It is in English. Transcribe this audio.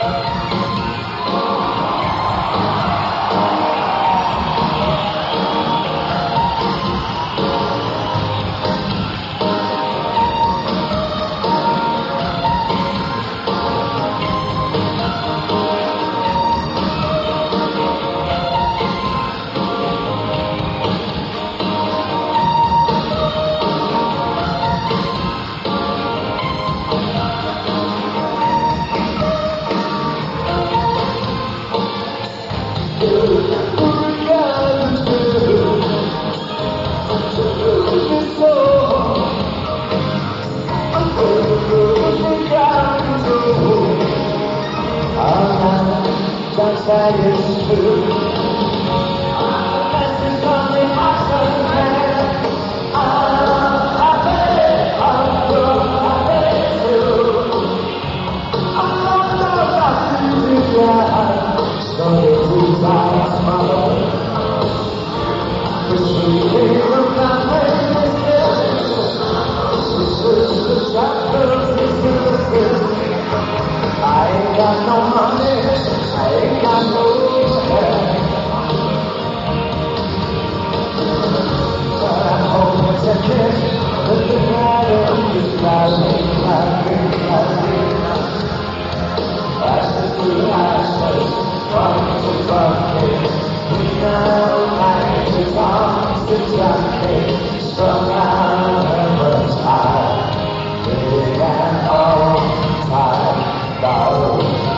That is true. That's the only awesome man. I'm happy too. I'm not about to do that. So it's my mother. The sweet of my brain is dead. This is the chapter, this is the I ain't got no money, I ain't got no hair. But I'm hoping to kiss with the matter is driving, That's the two masters, from to bucket. We know like the bombs to junkie, strung out members high. Big and all time.